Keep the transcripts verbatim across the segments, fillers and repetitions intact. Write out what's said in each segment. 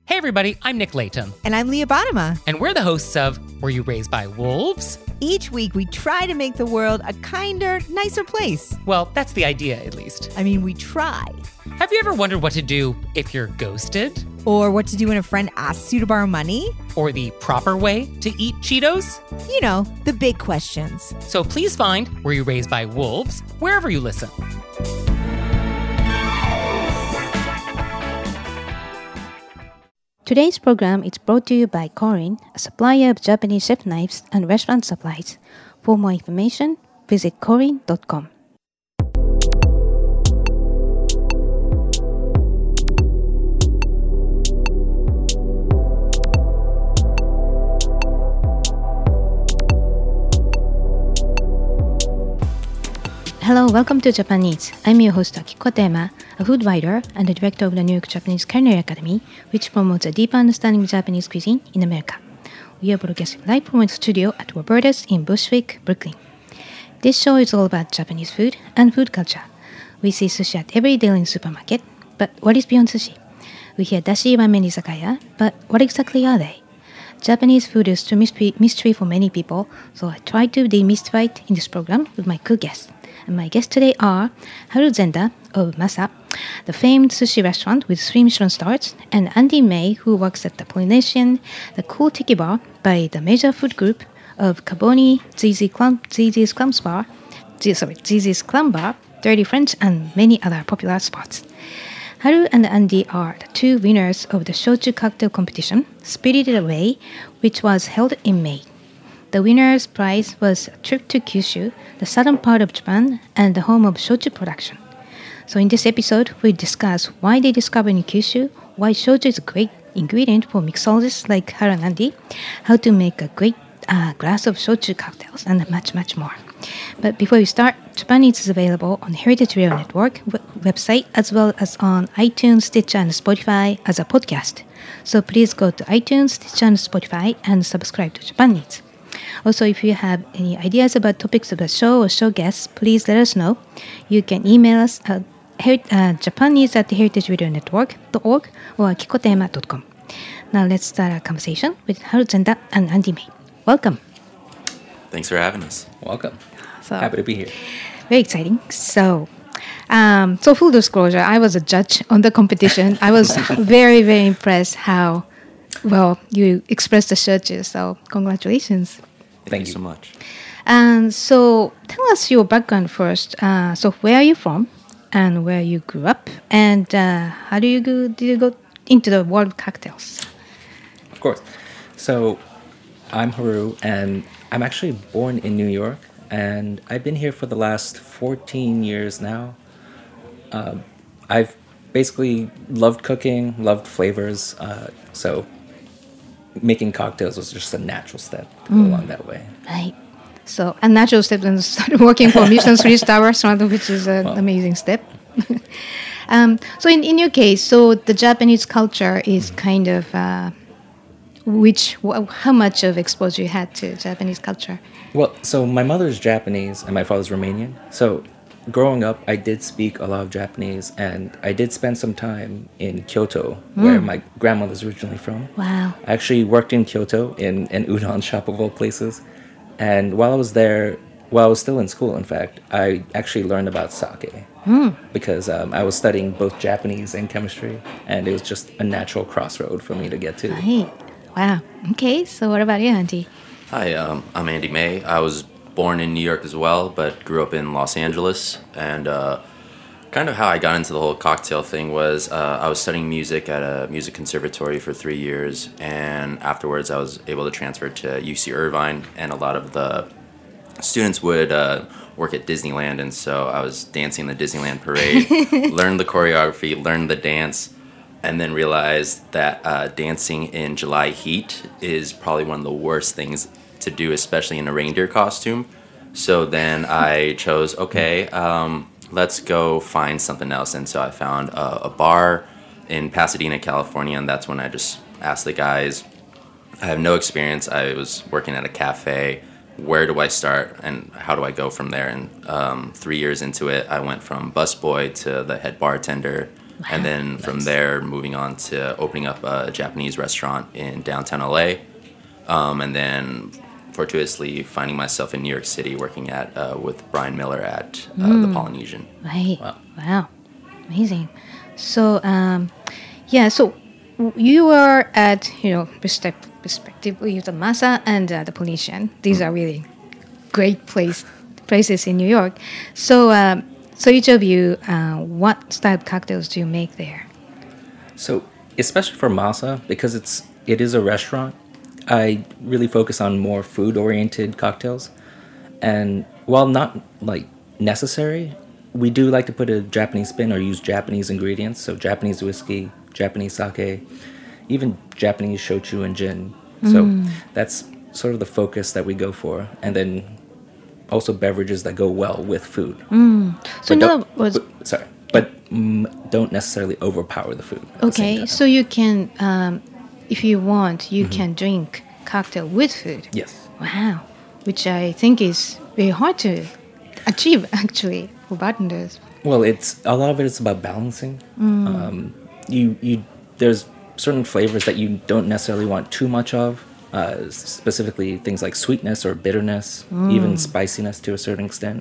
Hey everybody, I'm Nick Layton. And I'm Leah Bottima. And we're the hosts of Were You Raised by Wolves? Each week we try to make the world a kinder, nicer place. Well, that's the idea, at least. I mean, we try. Have you ever wondered what to do if you're ghosted? Or what to do when a friend asks you to borrow money? Or the proper way to eat Cheetos? You know, the big questions. So please find Were You Raised by Wolves wherever you listen. Today's program is brought to you by Korin, a supplier of Japanese chef knives and restaurant supplies. For more information, visit korin dot com. Hello, welcome to Japan Eats. I'm your host Akiko Tema, a food writer and the director of the New York Japanese Culinary Academy, which promotes a deeper understanding of Japanese cuisine in America. We are broadcasting live from our studio at Roberta's in Bushwick, Brooklyn. This show is all about Japanese food and food culture. We see sushi at every daily supermarket, but what is beyond sushi? We hear dashi ramen izakaya, but what exactly are they? Japanese food is a mystery for many people, so I try to demystify it in this program with my cool guests. And my guests today are Haru Zenda of Masa, the famed sushi restaurant with three Michelin stars, and Andy May, who works at the Polynesian, the Cool Tiki Bar by the major food group of Kaboni, Zizi's Clum, Zizi's Clum Bar, Z, sorry, Zizi's Clum Bar, Dirty French, and many other popular spots. Haru and Andy are the two winners of the shochu cocktail competition, Spirited Away, which was held in May. The winner's prize was a trip to Kyushu, the southern part of Japan, and the home of shochu production. So in this episode, we discuss why they discovered in Kyushu, why shochu is a great ingredient for mixologists like Haru and Andy, how to make a great uh, glass of shochu cocktails, and much, much more. But before we start, Japan Eats is available on Heritage Radio Network w- website, as well as on iTunes, Stitcher, and Spotify as a podcast. So please go to iTunes, Stitcher, and Spotify and subscribe to Japan Eats. Also, if you have any ideas about topics of the show or show guests, please let us know. You can email us at uh, Japanese at heritage radio network dot org or kikotema dot com. Now let's start our conversation with Haru Zenda and Andy May. Welcome. Thanks for having us. Welcome. So, Happy to be here. Very exciting. So, um, so full disclosure, I was a judge on the competition. I was very, very impressed how well you expressed the shochu. So, congratulations. Thank, Thank you you so much. And so, tell us your background first. Uh, so, where are you from, and where you grew up, and uh, how do you go? Did you go into the world of cocktails? Of course. So, I'm Haru, and I'm actually born in New York, and I've been here for the last fourteen years now. Uh, I've basically loved cooking, loved flavors, uh, so making cocktails was just a natural step to go Mm. along that way. Right. So, a natural step, and started working for Michelin three-star restaurant, which is an Wow. amazing step. um, so, in, in your case, so the Japanese culture is kind of uh, which wh- how much of exposure you had to Japanese culture? Well, so my mother's Japanese and my father's Romanian. So growing up, I did speak a lot of Japanese, and I did spend some time in Kyoto, where my grandmother's originally from. Wow. I actually worked in Kyoto in an udon shop of all places. And while I was there, while I was still in school, in fact, I actually learned about sake. Because um, I was studying both Japanese and chemistry, and it was just a natural crossroad for me to get to. Right. Wow. Okay. So, what about you, Auntie? Hi, um, I'm Andy May. I was born in New York as well, but grew up in Los Angeles. And uh, kind of how I got into the whole cocktail thing was uh, I was studying music at a music conservatory for three years. And afterwards, I was able to transfer to U C Irvine. And a lot of the students would uh, work at Disneyland. And so I was dancing the Disneyland parade, learned the choreography, learned the dance. And then realized that uh, dancing in July heat is probably one of the worst things to do, especially in a reindeer costume. So then I chose, okay, um, let's go find something else. And so I found a, a bar in Pasadena, California, and that's when I just asked the guys, I have no experience. I was working at a cafe. Where do I start and how do I go from there? And um, three years into it, I went from busboy to the head bartender And then from Nice. there, moving on to opening up a Japanese restaurant in downtown L A. Um, and then fortuitously finding myself in New York City working at uh, with Brian Miller at uh, the Polynesian. Right. Wow. Wow. Amazing. So, um, yeah, so w- you are at, you know, respect, respectively, the Masa and uh, the Polynesian. These are really great place, places in New York. So, um, so each of you, uh, what style of cocktails do you make there? So, especially for Masa, because it's it is a restaurant, I really focus on more food-oriented cocktails. And while not like necessary, we do like to put a Japanese spin or use Japanese ingredients. So Japanese whiskey, Japanese sake, even Japanese shochu and gin. So that's sort of the focus that we go for. And then also beverages that go well with food. So, But in other don't- words, but- sorry, but mm, don't necessarily overpower the food. at the same okay, time. so you can, um, if you want, you can drink cocktail with food. Yes. Wow, which I think is very hard to achieve actually for bartenders. Well, it's a lot of it is about balancing. Um, you you there's certain flavors that you don't necessarily want too much of. Uh, specifically, things like sweetness or bitterness, even spiciness to a certain extent.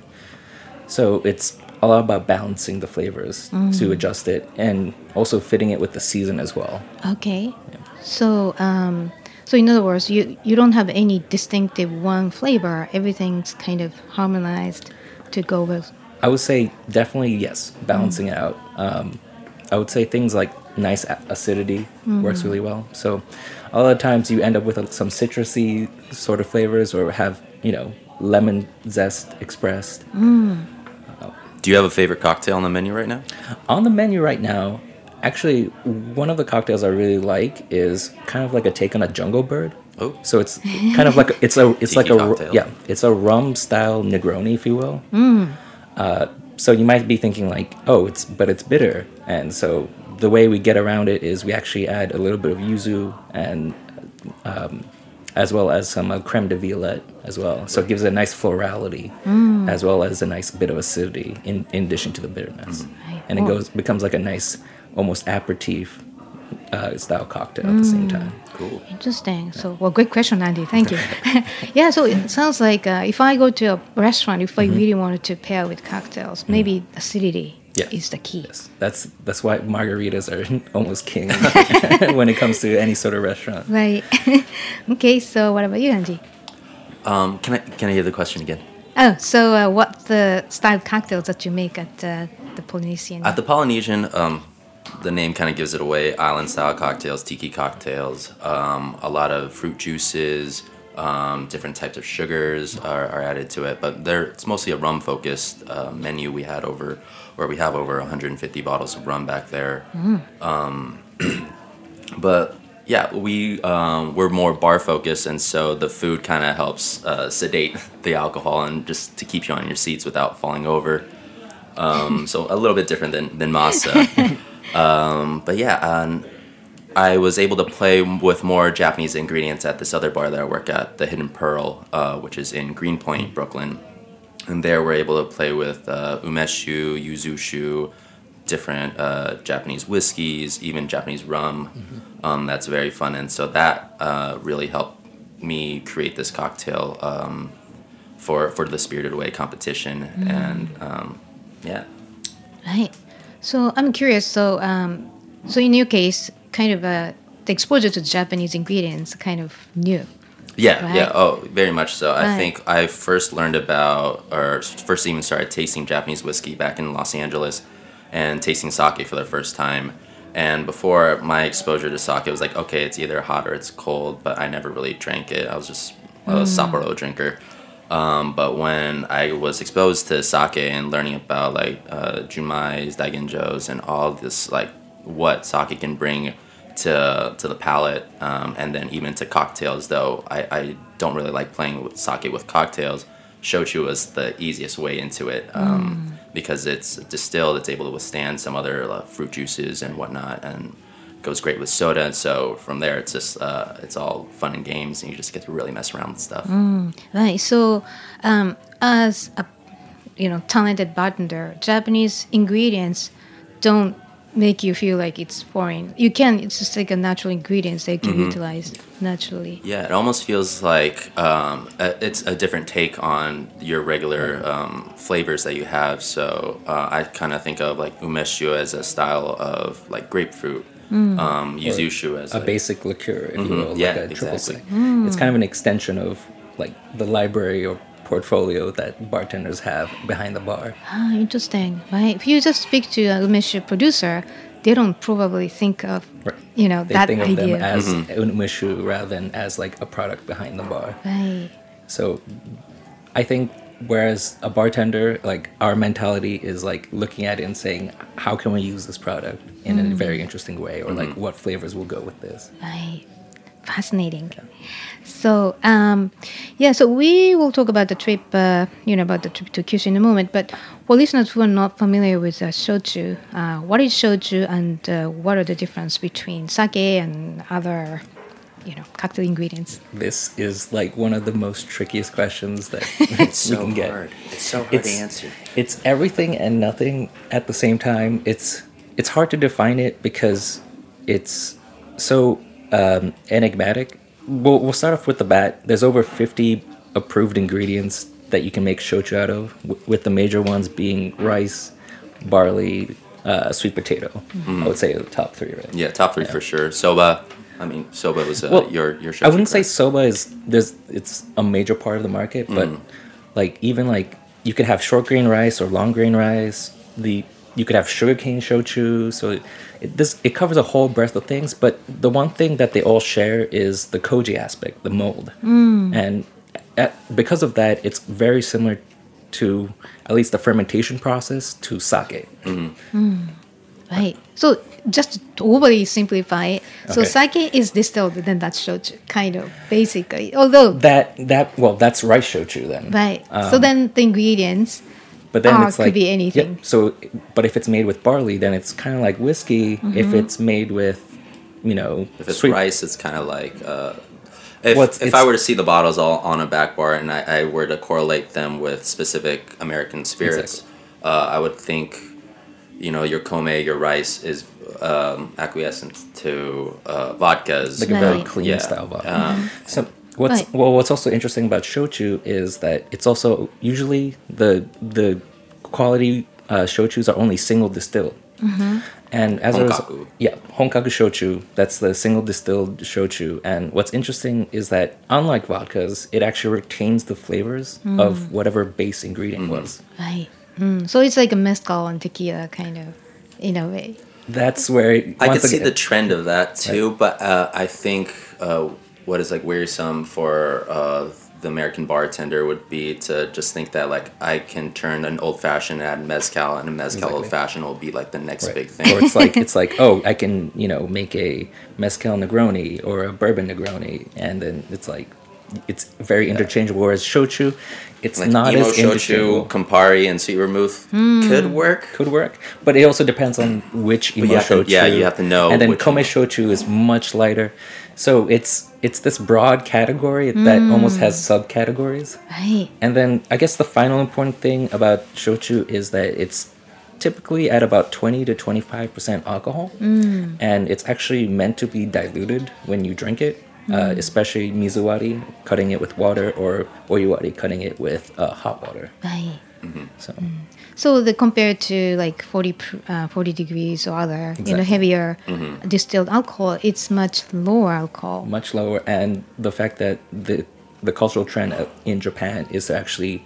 So it's a lot about balancing the flavors to adjust it, and also fitting it with the season as well. Okay, so um, so in other words, you you don't have any distinctive one flavor. Everything's kind of harmonized to go with. I would say definitely yes, balancing it out. Um, I would say things like nice a- acidity works really well. So a lot of times you end up with a, some citrusy sort of flavors, or have you know lemon zest expressed. Do you have a favorite cocktail on the menu right now? On the menu right now, actually, one of the cocktails I really like is kind of like a take on a Jungle Bird. Oh. So it's kind of like a, it's a it's like Tiki a cocktail. yeah it's a rum style Negroni, if you will. Uh, so you might be thinking like, oh, it's but it's bitter, and so the way we get around it is we actually add a little bit of yuzu and um, as well as some uh, creme de violette as well. So it gives it a nice florality as well as a nice bit of acidity in, in addition to the bitterness. Right. And it Oh. goes becomes like a nice almost aperitif uh, style cocktail at the same time. Cool. Interesting. So, well, great question, Andy. Thank you. Yeah. So it sounds like uh, if I go to a restaurant, if I really wanted to pair with cocktails, maybe acidity Yeah. is the key. Yes, that's that's why margaritas are almost king when it comes to any sort of restaurant. Right. Okay. So, what about you, Andy? Um, can I can I hear the question again? Oh, so uh, what's the style of cocktails that you make at uh, the Polynesian? At the Polynesian, um, the name kind of gives it away. Island style cocktails, tiki cocktails, um, a lot of fruit juices, um, different types of sugars are, are added to it. But there, it's mostly a rum focused uh, menu. We had over, or we have over one hundred fifty bottles of rum back there. Um, but yeah, we um, we're more bar focused, and so the food kind of helps uh, sedate the alcohol and just to keep you on your seats without falling over. Um, so a little bit different than than Masa. um, but yeah, um, I was able to play with more Japanese ingredients at this other bar that I work at, the Hidden Pearl, uh, which is in Greenpoint, Brooklyn. And there we're able to play with uh, umeshu, yuzushu, different uh, Japanese whiskeys, even Japanese rum. Mm-hmm. Um, that's very fun. And so that uh, really helped me create this cocktail um, for, for the Spirited Away competition. Mm. And um, yeah. Right. So I'm curious. So, um, so in your case, kind of uh, the exposure to Japanese ingredients kind of new. Yeah, Right. yeah, oh, very much so. I Right. think I first learned about, or first even started tasting Japanese whiskey back in Los Angeles and tasting sake for the first time. And before, my exposure to sake was like, okay, it's either hot or it's cold, but I never really drank it. I was just a Sapporo drinker. Um, but when I was exposed to sake and learning about like uh, junmais, daiginjos, and all this, like what sake can bring to to the palate, um, and then even to cocktails, though I, I don't really like playing with sake with cocktails. Shochu was the easiest way into it um, mm. because it's distilled, it's able to withstand some other uh, fruit juices and whatnot, and goes great with soda. And so from there, it's just uh, it's all fun and games, and you just get to really mess around with stuff. Mm, right. So, um, as a you know talented bartender, Japanese ingredients don't make you feel like it's foreign. You can. It's just like a natural ingredients they can utilize naturally. Yeah, it almost feels like um, a, it's a different take on your regular um, flavors that you have. So uh, I kind of think of like umeshu as a style of like grapefruit, um, yuzushu as A like, basic liqueur, if you will, Yeah, like a triple exactly. sec. It's kind of an extension of like the library or portfolio that bartenders have behind the bar. Ah, interesting. Right. If you just speak to a umeshu producer, they don't probably think of Right. you know They that think of idea. them as unumishu rather than as like a product behind the bar. Right. So I think whereas a bartender, like our mentality is like looking at it and saying, how can we use this product in a very interesting way, or like what flavors will go with this. Right. Fascinating. So, um, yeah, so we will talk about the trip, uh, you know, about the trip to Kyushu in a moment. But for listeners who are not familiar with uh, shochu, uh, what is shochu and uh, what are the difference between sake and other, you know, cocktail ingredients? This is like one of the most trickiest questions that It's we so can get. hard. It's so hard It's- to answer. It's everything and nothing at the same time. It's it's hard to define it because it's so um, enigmatic. We'll, we'll start off with the bat. There's over fifty approved ingredients that you can make shochu out of, w- with the major ones being rice, barley, uh, sweet potato. I would say the top three, right? Yeah, top three for sure. Soba. I mean, soba was uh, Well, your your. I wouldn't say correct? soba is there's it's a major part of the market, but like even like you could have short grain rice or long grain rice. The you could have sugarcane shochu. So it, it this it covers a whole breadth of things. But the one thing that they all share is the koji aspect, the mold, and at, because of that, it's very similar to at least the fermentation process to sake. Right. So just to overly simplify it, so Okay. sake is distilled, then that's shochu, kind of, basically. Although, That that well, that's rice shochu then. right. so then the ingredients, But then Ah, it's could like be yeah, anything. so, but if it's made with barley, then it's kind of like whiskey. Mm-hmm. If it's made with, you know, If it's sweet rice, it's kind of like uh, if Well, it's- if it's- I were to see the bottles all on a back bar and I, I were to correlate them with specific American spirits, uh, I would think, you know, your kome, your rice is um, acquiescent to uh, vodkas, like a very Right. clean Yeah. style vodka. Um, So what's Right. well, what's also interesting about shochu is that it's also usually the the quality uh, shochus are only single distilled. And as a result, Honkaku. yeah, honkaku shochu, that's the single distilled shochu. And what's interesting is that unlike vodkas, it actually retains the flavors of whatever base ingredient was. right. Mm. So it's like a mezcal and tequila, kind of, in a way. That's where I once could see again- the trend of that too, but uh, I think uh, what is like wearisome for uh, the American bartender would be to just think that like I can turn an old fashioned add mezcal, and a mezcal Exactly. old fashioned will be like the next Right. big thing. Or it's like it's like oh, I can you know make a mezcal Negroni or a bourbon Negroni, and then it's like it's very interchangeable. Whereas shochu, it's Like not emo as shochu, interchangeable. Campari, and sweet vermouth could work. Could work, but it also depends on which emo you have to- shochu. yeah, you have to know And then which kome emo. shochu is much lighter, so it's it's this broad category that almost has subcategories. Right. And then I guess the final important thing about shochu is that it's typically at about twenty to twenty-five percent alcohol. And it's actually meant to be diluted when you drink it, uh, especially mizuwari, cutting it with water, or oyuwari, cutting it with uh, hot water. Right. So So the compared to like forty, pr- uh, forty degrees or other, you know, Exactly. heavier distilled alcohol, it's much lower alcohol. much lower. And the fact that the, the cultural trend uh, in Japan is to actually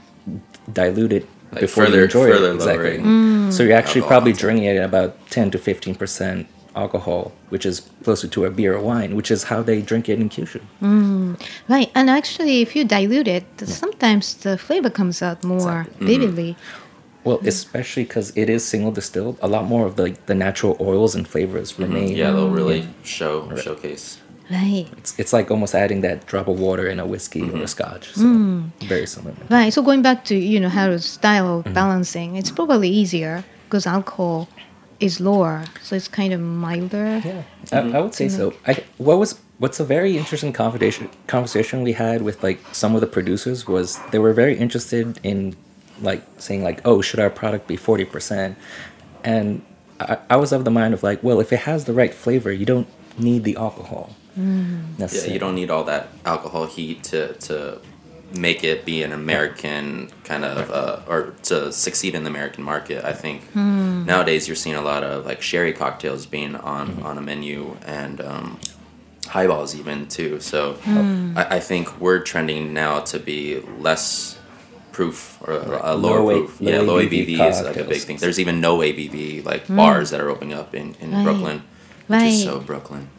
dilute it Like before further- you enjoy further it. Exactly. lowering So you're actually alcohol probably content. drinking it at about ten to fifteen percent alcohol, which is closer to a beer or wine, which is how they drink it in Kyushu. Right. And actually, if you dilute it, sometimes the flavor comes out more vividly. Well, especially because it is single distilled, a lot more of the the natural oils and flavors remain. Yeah, they'll really show showcase. Right. It's, it's like almost adding that drop of water in a whiskey or a scotch. So very similar. Right. So going back to, you know, how style of balancing, it's probably easier because alcohol is lower. So it's kind of milder. Yeah, I, I would say so. I, what was what's a very interesting conversation conversation we had with like some of the producers was they were very interested in like saying like, oh, should our product be forty percent? And I, I was of the mind of like, well, if it has the right flavor, you don't need the alcohol. Yeah, you don't need all that alcohol heat to to make it be an American kind of uh, or to succeed in the American market. I think nowadays you're seeing a lot of like sherry cocktails being on mm-hmm. on a menu, and um, highballs even too. So mm. I, I think we're trending now to be less proof or a, a lower low proof. A, yeah, low A B V A B V is like a big thing. There's even no A B V like mm. bars that are opening up in in right. Brooklyn, which right. is so Brooklyn.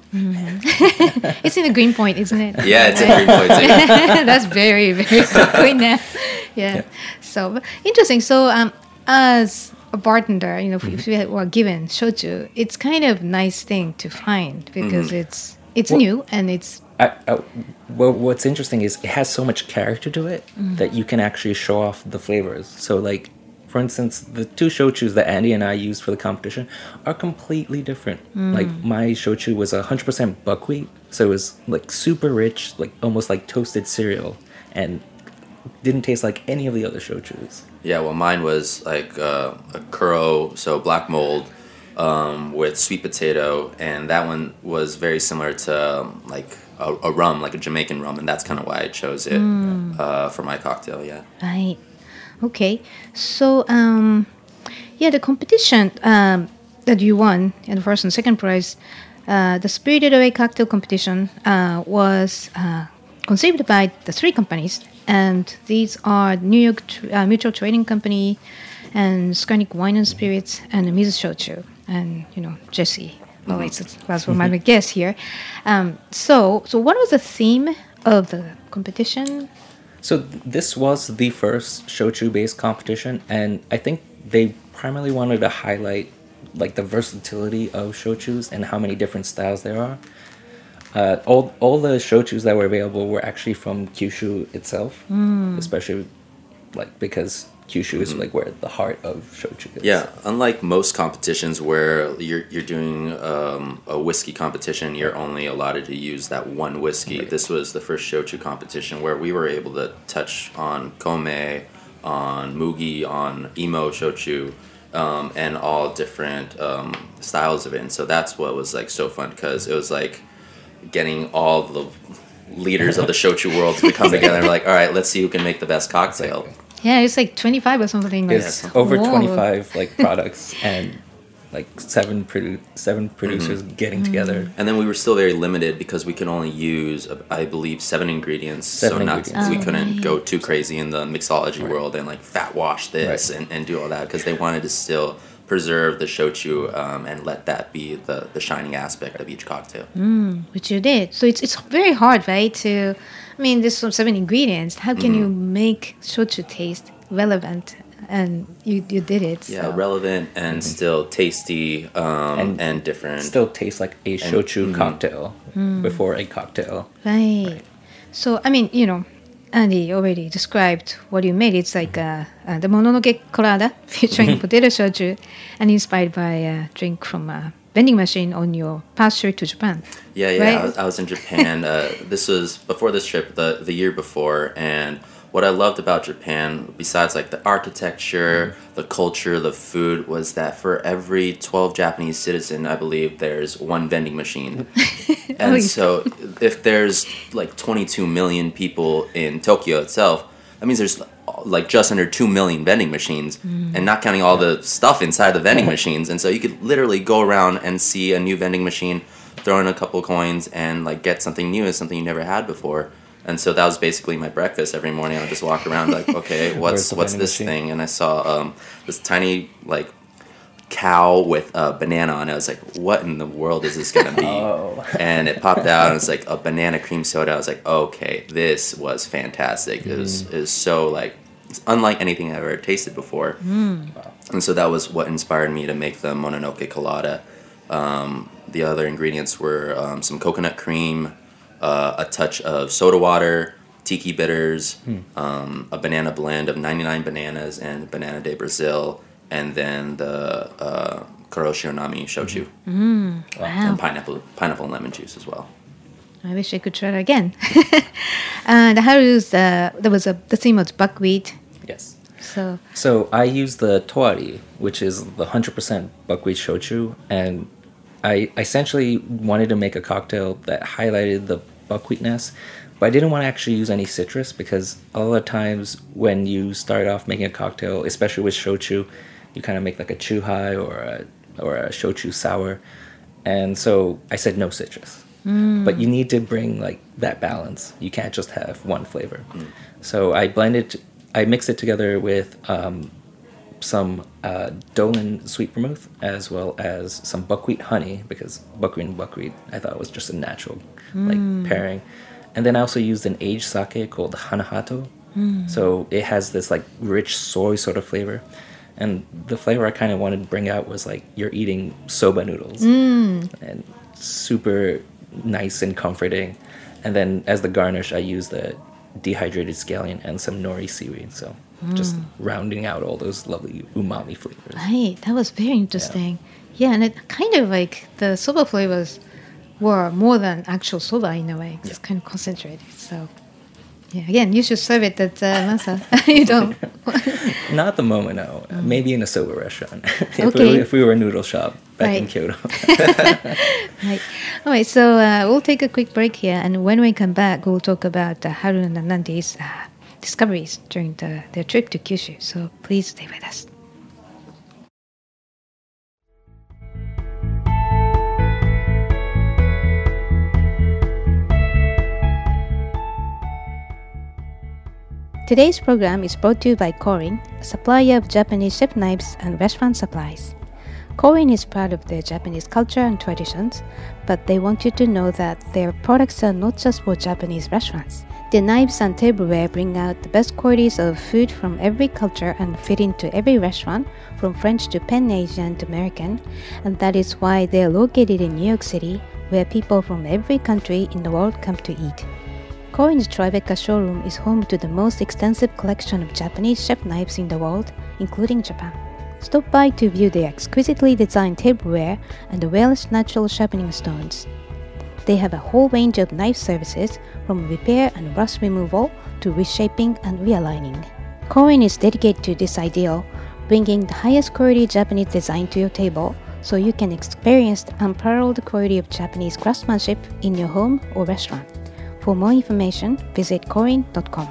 Mm-hmm. It's in the Greenpoint, isn't it? Yeah, it's in Greenpoint too. That's very, very good now. Yeah. yeah. So interesting. So um, as a bartender, you know, mm-hmm. if you were given shochu, it's kind of nice thing to find because mm-hmm. it's it's well, new and it's. I, I, well, what's interesting is it has so much character to it mm-hmm. that you can actually show off the flavors. So like. For instance, the two shochus that Andy and I used for the competition are completely different. Mm. Like my shochu was one hundred percent buckwheat, so it was like super rich, like almost like toasted cereal, and didn't taste like any of the other shochus. Yeah, well, mine was like uh, a kuro, so black mold um, with sweet potato, and that one was very similar to um, like a, a rum, like a Jamaican rum, and that's kind of why I chose it mm. uh, for my cocktail. Yeah. Right. Okay, so um, yeah, the competition um, that you won in the first and second prize, uh, the Spirited Away cocktail competition uh, was uh, conceived by the three companies, and these are New York Tr- uh, Mutual Trading Company, and Skynic Wine and Spirits, and Mizu Shochu, and you know Jesse. Well, it's was my guest here. Um, so, so what was the theme of the competition? So th- this was the first shochu-based competition, and I think they primarily wanted to highlight like the versatility of shochus and how many different styles there are. Uh, all all the shochus that were available were actually from Kyushu itself, mm. especially like because Kyushu is like where the heart of shochu is. Yeah, unlike most competitions where you're you're doing um, a whiskey competition, you're only allotted to use that one whiskey. Right. This was the first shochu competition where we were able to touch on kome, on mugi, on imo shochu, um, and all different um, styles of it. And so that's what was like so fun because it was like getting all the leaders of the shochu world to come together and like, all right, let's see who can make the best cocktail. Yeah, it's like twenty-five or something. Like it's over Whoa. twenty-five like products and like seven produ- seven producers mm-hmm. getting mm-hmm. together. And then we were still very limited because we could only use, I believe, seven ingredients. Seven so not ingredients. we Oh, couldn't right. go too crazy in the mixology Right. world and like fat wash this Right. and, and do all that because they wanted to still preserve the shochu um, and let that be the, the shining aspect of each cocktail. Mm, which you did. So it's it's very hard, right? To, I mean, there's some seven ingredients. How can mm-hmm. you make shochu taste relevant? And you you did it. Yeah, so. relevant and mm-hmm. still tasty um, and, And different. Still tastes like a shochu and, mm-hmm. cocktail Mm. before a cocktail. Right. Right. So, I mean, you know, Andy already described what you made. It's like uh, uh, the Mononoke Colada featuring potato shochu and inspired by a drink from a vending machine on your past trip to Japan. Yeah, yeah. Right? I, was, I was in Japan. uh, this was before this trip, the the year before, and what I loved about Japan, besides like the architecture, the culture, the food, was that for every twelve Japanese citizen, I believe there's one vending machine. And Oh, so if there's like twenty-two million people in Tokyo itself, that means there's like just under two million vending machines, and not counting all the stuff inside the vending machines. And so you could literally go around and see a new vending machine, throw in a couple coins, and like get something new, something you never had before. And so that was basically my breakfast every morning. I would just walk around like, okay, what's what's this machine? thing? And I saw um, this tiny like cow with a banana on it. I was like, what in the world is this gonna be? Oh. And it popped out and it's like a banana cream soda. I was like, okay, this was fantastic. Mm. It was it was so like it's unlike anything I've ever tasted before. Mm. And so that was what inspired me to make the Mononoke Colada. Um, the other ingredients were um, some coconut cream, uh, a touch of soda water, tiki bitters, hmm. um, a banana blend of ninety-nine bananas and Banana de Brazil, and then the uh, Kuroshionami shochu. Mm, wow. And pineapple, pineapple and lemon juice as well. I wish I could try it again. And how is uh, there was a the theme was buckwheat. Yes. So So I use the Toari, which is the one hundred percent buckwheat shochu, and I essentially wanted to make a cocktail that highlighted the buckwheatness, but I didn't want to actually use any citrus because a lot of times when you start off making a cocktail, especially with shochu, you kind of make like a chuhai or a or a shochu sour, and so I said no citrus. Mm. But you need to bring like that balance. You can't just have one flavor. Mm. So I blended, I mixed it together with um, some uh, Dolan sweet vermouth as well as some buckwheat honey because buckwheat and buckwheat I thought was just a natural like mm. pairing. And then I also used an aged sake called Hanahato. Mm. So it has this like rich soy sort of flavor. And the flavor I kind of wanted to bring out was like you're eating soba noodles. Mm. And super nice and comforting. And then as the garnish, I used the dehydrated scallion and some nori seaweed. So mm. just rounding out all those lovely umami flavors. Right, that was very interesting. Yeah, yeah, and it kind of like the soba flavors were more than actual soba in a way. It's yeah. kind of concentrated. So yeah, again, you should serve it at uh, Masa. You don't. Not at the moment, no. Mm. Maybe in a soba restaurant. if, okay. we, if we were a noodle shop back right. in Kyoto. Right. All right, so uh, we'll take a quick break here, and when we come back, we'll talk about uh, Haru and Nandi's uh, discoveries during the, their trip to Kyushu. So please stay with us. Today's program is brought to you by Korin, a supplier of Japanese chef knives and restaurant supplies. Korin is proud of their Japanese culture and traditions, but they want you to know that their products are not just for Japanese restaurants. Their knives and tableware bring out the best qualities of food from every culture and fit into every restaurant, from French to Pan Asian to American, and that is why they are located in New York City, where people from every country in the world come to eat. Korin's Tribeca showroom is home to the most extensive collection of Japanese chef knives in the world, including Japan. Stop by to view their exquisitely designed tableware and the Welsh natural sharpening stones. They have a whole range of knife services, from repair and rust removal to reshaping and realigning. Korin is dedicated to this ideal, bringing the highest quality Japanese design to your table, so you can experience the unparalleled quality of Japanese craftsmanship in your home or restaurant. For more information, visit korin dot com.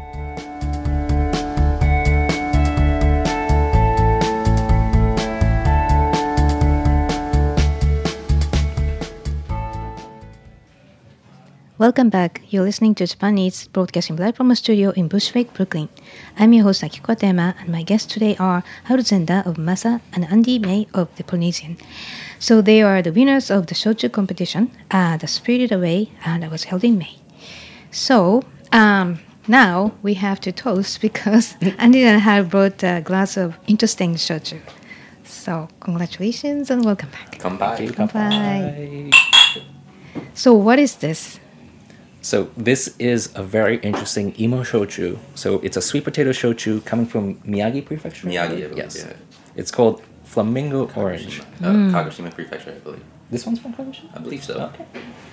Welcome back. You're listening to Japan Eats, broadcasting live from a studio in Bushwick, Brooklyn. I'm your host Akiko Tema, and my guests today are Haru Zenda of Masa and Andy May of the Polynesian. So they are the winners of the shochu competition, uh, the Spirited Away, and that was held in May. So um, now we have to toast because Andy and I brought a glass of interesting shochu. So congratulations and welcome back. Come back. Kanpai. So what is this? So this is a very interesting imo shochu. So it's a sweet potato shochu coming from Miyagi Prefecture. Miyagi, I believe, yes. Yeah. It's called Flamingo Kagoshima. Orange. Uh, Mm. Kagoshima Prefecture, I believe. This one's from Kagoshima? I believe so. Okay.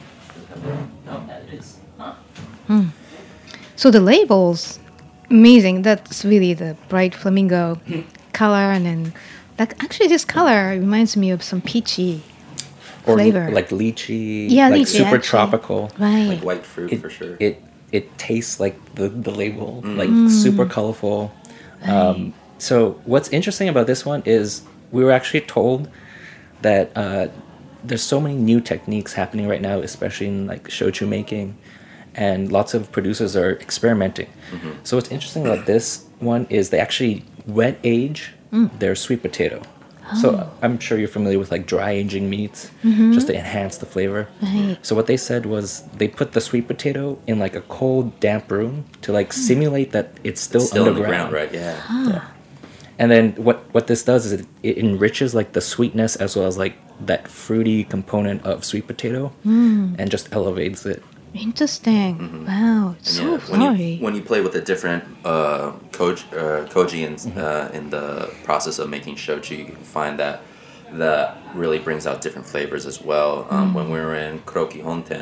No, it is not. Mm. So the labels, amazing. That's really the bright flamingo color, and then like actually this color reminds me of some peachy Or flavor. l- like lychee, Yeah, like lychee, super actually. tropical. Right. Like white fruit It, for sure. it it tastes like the, the label, Mm. like super colorful. Um, so what's interesting about this one is we were actually told that uh, there's so many new techniques happening right now, especially in like shochu making, and lots of producers are experimenting. Mm-hmm. So what's interesting about this one is they actually wet age Mm. their sweet potato. Oh. So I'm sure you're familiar with like dry aging meats, Mm-hmm. just to enhance the flavor. Right. So what they said was they put the sweet potato in like a cold, damp room to like simulate that it's still, Still in the underground. ground, right? Yeah. Yeah. And then what what this does is it, it enriches like the sweetness as well as like that fruity component of sweet potato, Mm. and just elevates it. Interesting. Mhm. Wow. And So yeah, when flowery. you when you play with the different uh, koji, uh, koji in, Mm-hmm. uh, in the process of making shochu, you can find that that really brings out different flavors as well. Um, Mm. When we were in Kuroki Honten,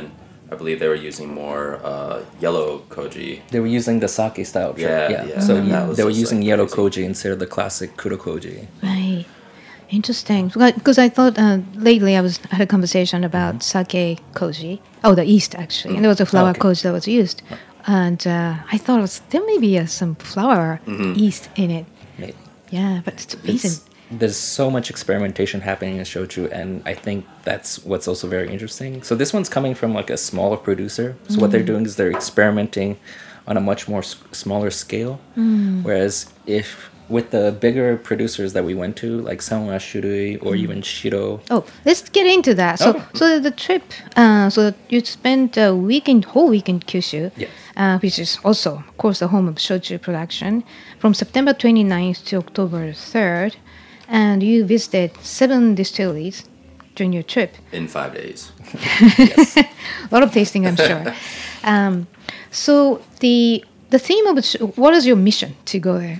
I believe they were using more uh, yellow koji. They were using the sake style drip. Yeah, Yeah, yeah. So And you- that was they were just, using like, yellow crazy. koji instead of the classic kuro koji. Right. Interesting. Because I thought uh, lately I was had a conversation about sake koji. Oh, the yeast actually. And there was a flour Okay. koji that was used. And uh, I thought it was, there may be uh, some flour yeast in it. Right. Yeah, but it's amazing. It's, there's so much experimentation happening in shochu, and I think that's what's also very interesting. So this one's coming from like a smaller producer. So what they're doing is they're experimenting on a much more s- smaller scale. Whereas if with the bigger producers that we went to, like Sanwa Shurui or even Shiro, Oh, let's get into that. So, Oh. so the trip. Uh, so you spent a weekend, whole week in Kyushu, Yes. uh, which is also, of course, the home of shochu production, from September twenty-ninth to October third, and you visited seven distilleries during your trip. In five days. A lot of tasting, I'm sure. um, so the the theme of the sh- what is your mission to go there?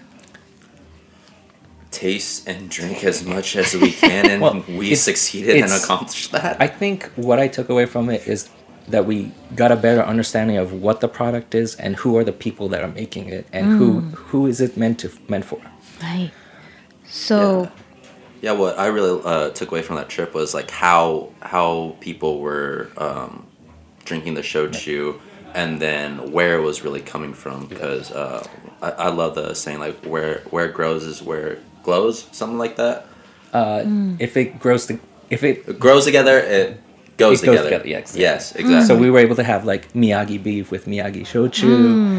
Taste and drink as much as we can, and Well, we it's- succeeded and it's- accomplished that. I think what I took away from it is that we got a better understanding of what the product is and who are the people that are making it and who who is it meant to meant for. Right. So Yeah, what I really uh, took away from that trip was like how how people were um, drinking the shochu, and then where it was really coming from. Because uh, I, I love the saying like where where it grows is where it glows, something like that. Uh, If it grows, to, if it It grows together, it goes It goes together. together, yeah, exactly. Yes, exactly. so we were able to have like Miyagi beef with Miyagi shochu.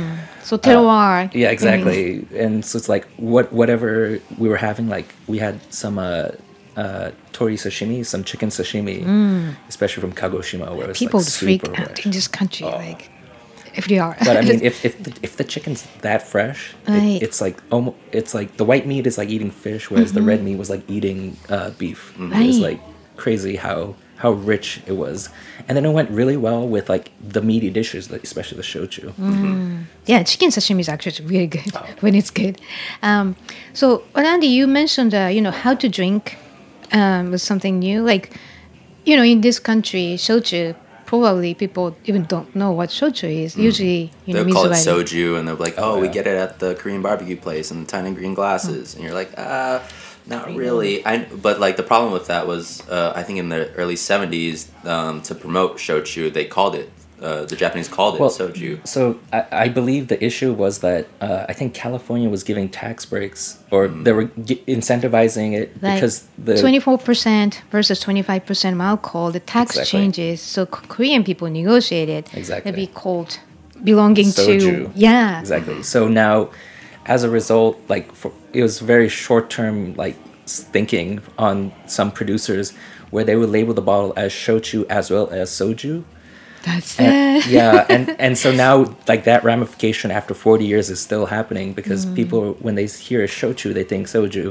so terroir. Yeah, exactly. And so it's like what whatever we were having, like we had some uh, uh, tori sashimi, some chicken sashimi, especially from Kagoshima, where it's People like freak super out fresh. in this country, like if they are. But I mean, if if the, if the chicken's that fresh, Right. it, it's like almost, it's like the white meat is like eating fish, whereas the red meat was like eating uh, beef. It was Right. like crazy how how rich it was, and then it went really well with like the meaty dishes, like, especially the shochu. Yeah, chicken sashimi is actually really good when it's good. Um, so, but Andy, you mentioned, uh, you know, how to drink um, was something new. Like, you know, in this country, shochu, probably people even don't know what shochu is. Usually, you know, They'll call it miso-wari. soju, and they'll be like, "Oh, we yeah. get it at the Korean barbecue place in the tiny green glasses," and you're like, "Uh, not really." I but like the problem with that was, uh, I think in the early seventies, um, to promote shochu, they called it. Uh, the Japanese called it Well, soju. So I, I believe the issue was that uh, I think California was giving tax breaks, or they were g- incentivizing it Like because the twenty-four percent versus twenty-five percent of alcohol, the tax Exactly. changes. So K- Korean people negotiated Exactly. to be called belonging to, Soju. yeah. Exactly. So now, as a result, like for, it was very short term, like s- thinking on some producers where they would label the bottle as shochu as well as soju. That's And, it. yeah, and and so now like that ramification after forty years is still happening because Mm. people when they hear shochu they think soju,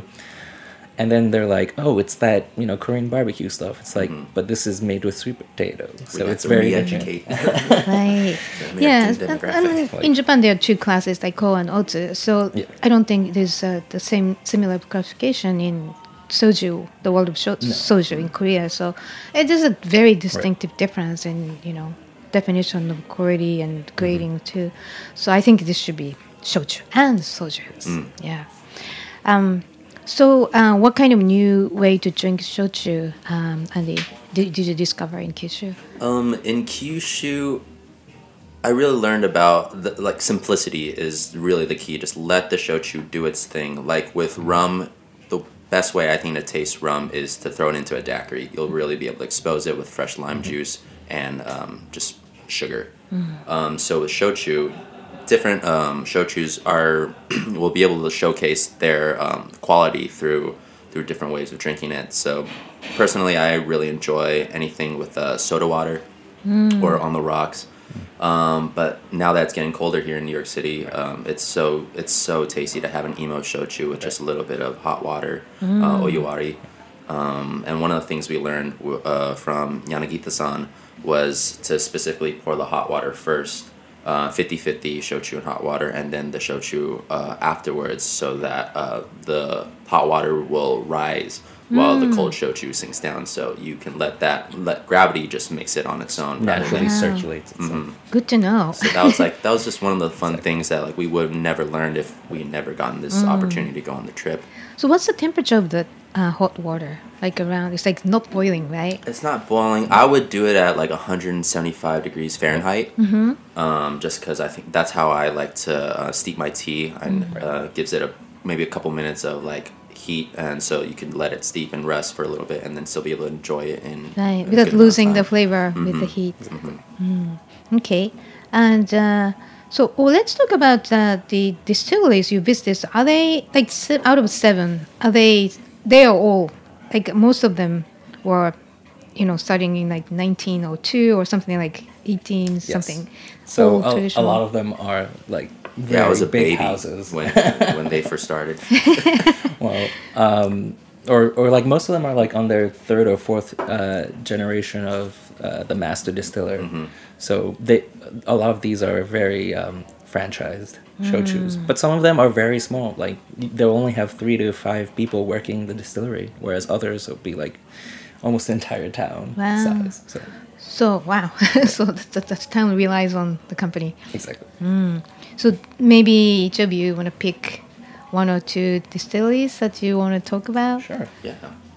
and then they're like, oh, it's that you know Korean barbecue stuff. It's like, but this is made with sweet potato, We so have it's to very re-educate. Right. American Yeah. and- demographic. and in Japan, there are two classes, like ko and otsu. So Yeah. I don't think there's uh, the same similar classification in soju, the world of sho- soju in Korea. So it is a very distinctive difference in you know definition of quality and grading too. So I think this should be shochu and soju. Yeah. Um, so uh, what kind of new way to drink shochu, um, Andy, did, did you discover in Kyushu? Um, in Kyushu, I really learned about the, like simplicity is really the key. Just let the shochu do its thing. Like with rum, the best way I think to taste rum is to throw it into a daiquiri. You'll really be able to expose it with fresh lime juice and um, just sugar. Um, so with shochu, different um, shochus are will be able to showcase their um, quality through through different ways of drinking it. So personally, I really enjoy anything with uh, soda water or on the rocks. Um, but now that it's getting colder here in New York City, um, it's so it's so tasty to have an emo shochu with just a little bit of hot water, uh, oyuwari. Um, and one of the things we learned uh, from Yanagita-san was to specifically pour the hot water first, uh, fifty-fifty shochu and hot water, and then the shochu uh, afterwards, so that uh, the hot water will rise while the cold shochu sinks down. So you can let that let gravity just mix it on its own Naturally Wow. circulates itself. Good to know. So that was like that was just one of the fun things that like we would have never learned if we had never gotten this opportunity to go on the trip. So what's the temperature of the uh, hot water? Like around, it's like not boiling, right? It's not boiling. I would do it at like one hundred seventy-five degrees Fahrenheit, um, just because I think that's how I like to uh, steep my tea, and uh, gives it a maybe a couple minutes of like heat, and so you can let it steep and rest for a little bit, and then still be able to enjoy it in Right, in a without good amount of losing the time. flavor with the heat. Mm. Okay, and uh, so well, let's talk about uh, the distilleries you visited. Are they like se- out of seven? Are they? They are all like most of them were, you know, starting in like nineteen oh two or something like eighteen Yes. something. So Old a, a traditional. lot of them are like very Yeah, I was a big baby houses. when when they first started. Well, um, or or like most of them are like on their third or fourth uh, generation of uh, the master distiller. So they a lot of these are very um, franchised shochus, but some of them are very small. Like they'll only have three to five people working the distillery, whereas others will be like almost the entire town Wow. size. So So wow, so that, that, that town relies on the company. exactly. So maybe each of you want to pick one or two distilleries that you want to talk about. Sure. Yeah.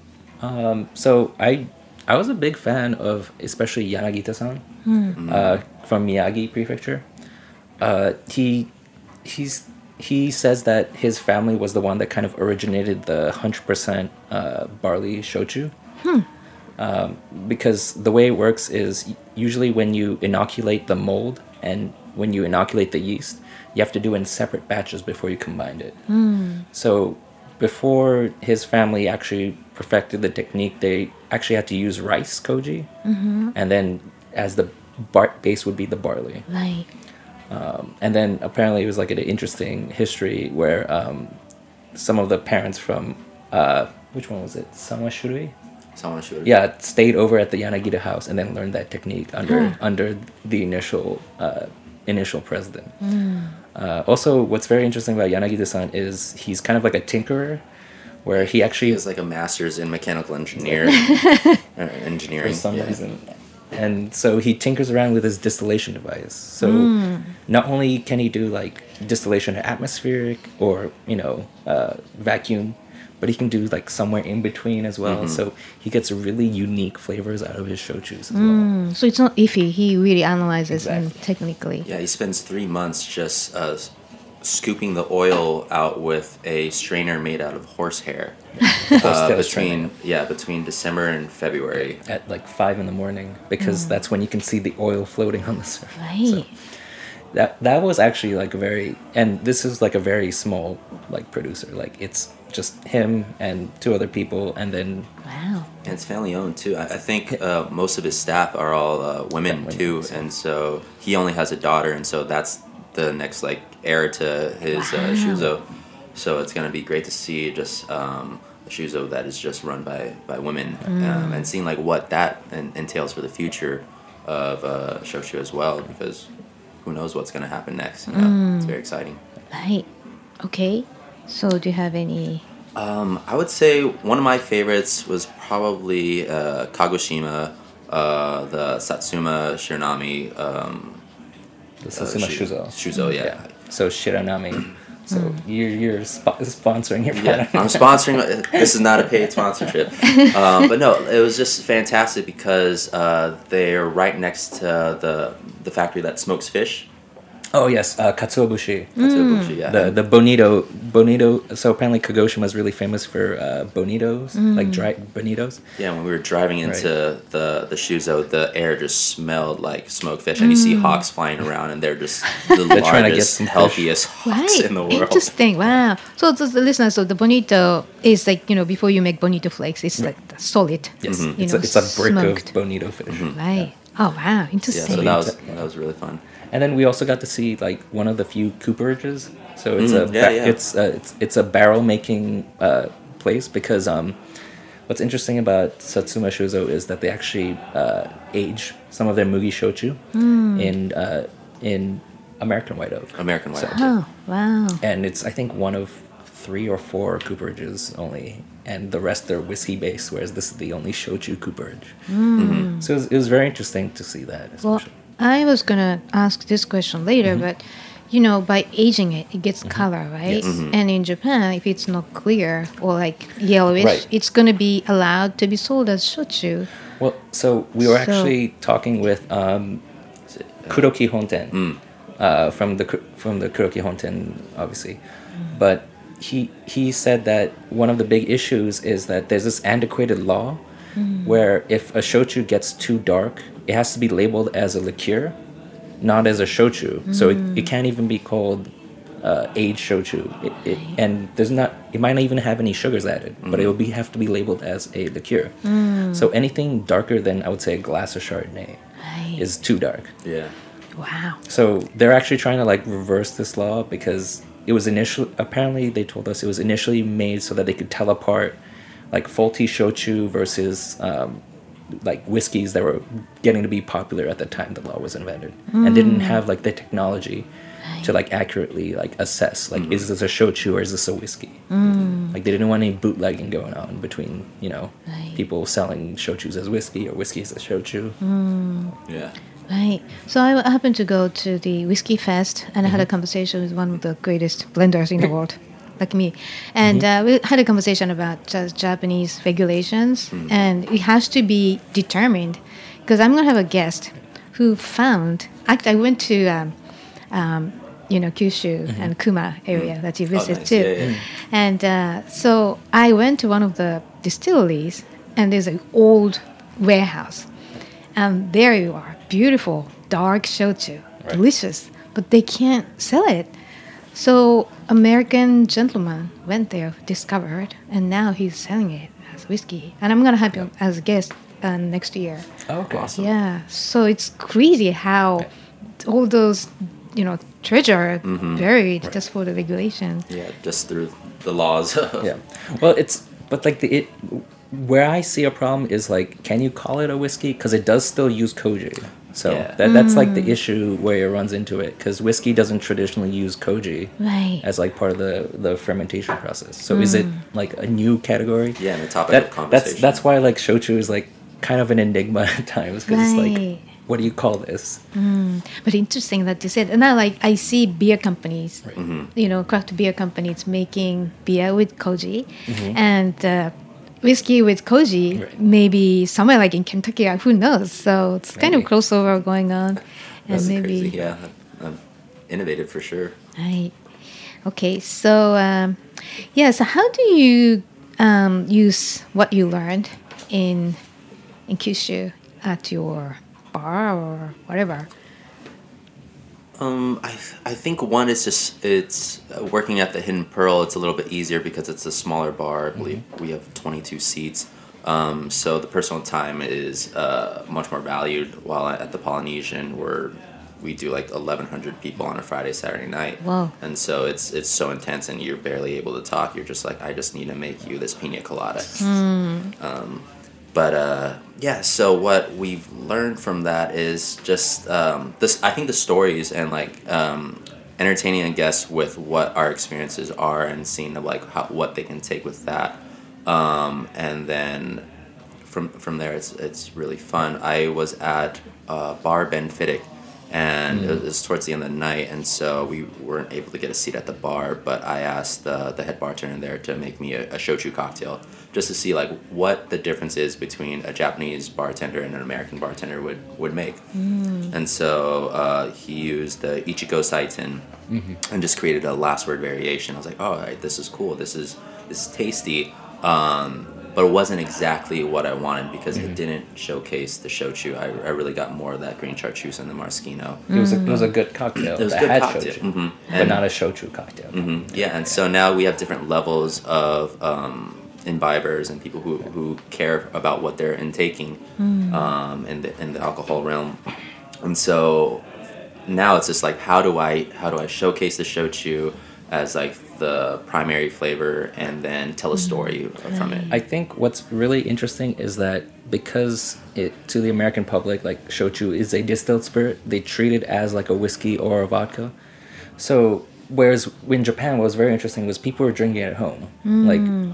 Um, so I I was a big fan of especially Yanagita-san uh, from Miyagi Prefecture. Uh, he he's he says that his family was the one that kind of originated the one hundred percent uh, barley shochu. Um, because the way it works is usually when you inoculate the mold and when you inoculate the yeast, you have to do it in separate batches before you combine it. So before his family actually perfected the technique, they actually had to use rice koji, and then as the bar- base would be the barley. Right. Um, and then apparently it was like an interesting history where um, some of the parents from uh, which one was it? Samashuri? Someone should. Yeah, stayed over at the Yanagita house and then learned that technique under under the initial uh, initial president. Uh, also, what's very interesting about Yanagita-san is he's kind of like a tinkerer, where he actually He was like a master's in mechanical engineer, uh, engineering. for some yeah. reason. And so he tinkers around with his distillation device. So not only can he do like distillation atmospheric or, you know, uh, vacuum, but he can do like somewhere in between as well. So he gets really unique flavors out of his shochus as well. So it's not iffy. He really analyzes and Exactly. technically. Yeah, he spends three months just uh, s- scooping the oil out with a strainer made out of horsehair. uh, Horse-tail between yeah, between December and February. At like five in the morning because that's when you can see the oil floating on the surface. Right. That that was actually like a very, and this is like a very small like producer. Like it's just him and two other people, and then Wow. And it's family owned too. I, I think uh, most of his staff are all uh, women Yeah, women, too, so- and so he only has a daughter, and so that's the next like heir to his uh, Wow. shuzo. So it's gonna be great to see just um, a shuzo that is just run by by women, um, and seeing like what that en- entails for the future of uh, shoshu as well, because who knows what's gonna happen next? You know? It's very exciting. Right. Okay. So do you have any? Um, I would say one of my favorites was probably uh, Kagoshima, uh, the Satsuma Shiranami. Um, the uh, Satsuma shu- Shuzo. Shuzo, yeah. So Shiranami. So you're you're spo- sponsoring your Yeah, product. I'm sponsoring. This is not a paid sponsorship, um, but no, it was just fantastic because uh, they're right next to the the factory that smokes fish. Oh yes, uh, Katsuobushi. Katsuobushi, yeah. The the bonito bonito. So apparently Kagoshima is really famous for uh, bonitos, like dried bonitos. Yeah, when we were driving into the the Shuzo, the air just smelled like smoked fish, and you see hawks flying around, and they're just the They're trying to get largest, some fish. healthiest hawks Right. in the world. Interesting. Wow. So to the listeners, so the bonito is like, you know, before you make bonito flakes, it's like the solid. Yes, You it's, know, a, it's a brick smoked. of bonito fish. Right. Oh wow. Yeah, Interesting. so that was that was really fun. And then we also got to see like one of the few cooperages. So it's Mm, a yeah, ba- yeah. it's a, it's it's a barrel making uh, place because um, what's interesting about Satsuma Shuzo is that they actually uh, age some of their mugi shochu in uh, in American white oak. American white. So- Oak. Oh wow. And it's I think one of three or four cooperages only, and the rest are whiskey based, whereas this is the only shochu cooperage. Mm-hmm. So it was, it was very interesting to see that. Well, Especially. I was gonna ask this question later, but you know, by aging it, it gets color, right? Yes. Mhm. And in Japan, if it's not clear or like yellowish, Right. it's gonna be allowed to be sold as shochu. Well, so we were So- actually talking with um, Kuroki Honten uh, from the Ku- from the Kuroki Honten, obviously, but he he said that one of the big issues is that there's this antiquated law where if a shochu gets too dark, it has to be labeled as a liqueur, not as a shochu. So it, it can't even be called uh, aged shochu. It, it, and there's not, it might not even have any sugars added, but it will be have to be labeled as a liqueur. So anything darker than, I would say, a glass of Chardonnay Right. is too dark. Yeah. Wow. So they're actually trying to like reverse this law because it was initially, apparently they told us it was initially made so that they could tell apart like faulty shochu versus um, like whiskeys that were getting to be popular at the time the law was invented and didn't have like the technology to like accurately like assess like is this a shochu or is this a whiskey. Like they didn't want any bootlegging going on between, you know, Right. people selling shochus as whiskey or whiskeys as shochu. Yeah. Right. So I happened to go to the Whiskey Fest and I had a conversation with one of the greatest blenders in the world, like me. And uh, we had a conversation about just Japanese regulations, and it has to be determined because I'm going to have a guest who found, actually, I went to, um, um, you know, Kyushu and Kuma area that you visited nice. too. Yeah, yeah. And uh, so I went to one of the distilleries, and there's an old warehouse. And there you are, beautiful, dark shochu, delicious, but they can't sell it. So American gentleman went there, discovered, and now he's selling it as whiskey. And I'm gonna have him as a guest uh, next year. Oh, okay. Awesome. Yeah, so it's crazy how all those, you know, treasure buried just for the regulation. Yeah. Just through the laws. Yeah. Well, it's but like the it where I see a problem is like, can you call it a whiskey? Because it does still use koji. So Yeah. that that's like the issue where it runs into it. Because whiskey doesn't traditionally use koji Right. as like part of the the fermentation process. So is it like a new category? Yeah, and the topic That of that's conversation. that's why like shochu is like kind of an enigma at times because it's Right. like, what do you call this? But interesting that you said. And now, like, I see beer companies, you know, craft beer companies making beer with koji, and uh, whiskey with koji. Right. Maybe somewhere like in Kentucky, uh, who knows? So it's kind of Maybe. crossover going on, and That's maybe crazy. Yeah. Um, innovative for sure. right. Okay, so um, yeah. So how do you um, use what you learned in in Kyushu at your bar or whatever? Um, I I think one is just it's uh, working at the Hidden Pearl. It's a little bit easier because it's a smaller bar. I believe we have twenty-two seats. Um, so the personal time is uh, much more valued. While at the Polynesian, where we do like eleven hundred people on a Friday, Saturday night. Wow. And so it's it's so intense, and you're barely able to talk. You're just like, I just need to make you this pina colada. Um, but uh, yeah, so what we've learned from that is just um, this. I think the stories and like um, entertaining a guest with what our experiences are and seeing like how, what they can take with that, um, and then from from there it's it's really fun. I was at uh, Bar Ben Fiddick, and it was towards the end of the night, and so we weren't able to get a seat at the bar, but I asked the the head bartender there to make me a, a shochu cocktail just to see like what the difference is between a Japanese bartender and an American bartender would would make. And so uh, he used the Ichigo Saiten and just created a last word variation. I was like, oh, all right, this is cool. This is this is tasty. Um, but it wasn't exactly what I wanted because it didn't showcase the shochu. I, I really got more of that green chartreuse and the maraschino. It was a, it was a good cocktail. It was a that good had cocktail. shochu, Mhm. but And- not a shochu cocktail. hmm Yeah, and so now we have different levels of um, imbibers and people who, who care about what they're intaking um, in the in the alcohol realm. And so now it's just like, how do I how do I showcase the shochu as like the primary flavor and then tell a story from it? I think what's really interesting is that because it to the American public, like shochu is a distilled spirit, they treat it as like a whiskey or a vodka. So whereas in Japan, what was very interesting was people were drinking it at home. Like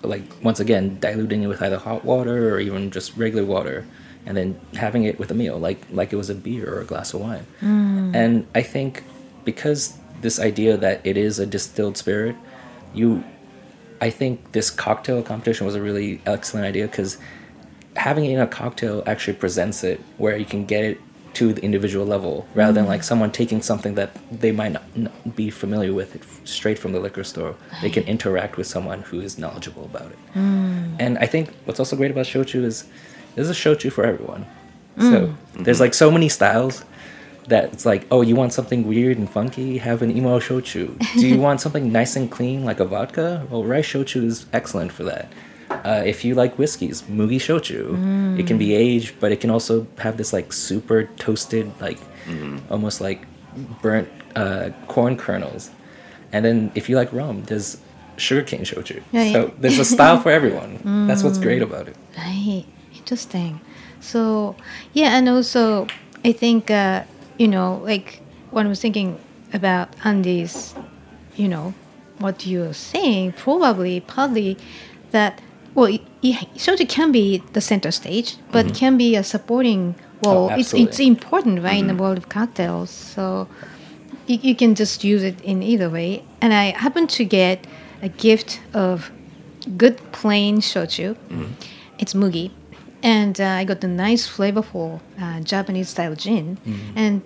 like once again diluting it with either hot water or even just regular water, and then having it with a meal, like like it was a beer or a glass of wine. Mm. And I think because this idea that it is a distilled spirit, you, I think this cocktail competition was a really excellent idea because having it in a cocktail actually presents it where you can get it to the individual level rather mm. than like someone taking something that they might not, not be familiar with it straight from the liquor store. Right. They can interact with someone who is knowledgeable about it. Mm. And I think what's also great about shochu is there's a shochu for everyone. Mm. So mm-hmm. there's like so many styles that it's like, oh, you want something weird and funky? Have an emo shochu. Do you want something nice and clean like a vodka? Well, rice shochu is excellent for that. Uh, if you like whiskeys, mugi shochu. Mm. It can be aged, but it can also have this like super toasted, like mm-hmm. almost like burnt uh, corn kernels. And then if you like rum, there's sugarcane shochu. Right. So there's a style for everyone. Mm. That's what's great about it. Right. Interesting. So, yeah, and also I think, uh, you know, like when I was thinking about Andy's, you know, what you're saying, probably partly that, well, it, it, shochu can be the center stage, but mm-hmm. can be a supporting, well, oh, it's it's important, right, mm-hmm. in the world of cocktails. So you, you can just use it in either way. And I happened to get a gift of good plain shochu. Mm-hmm. It's mugi. And uh, I got a nice flavorful uh, Japanese-style gin. Mm-hmm. And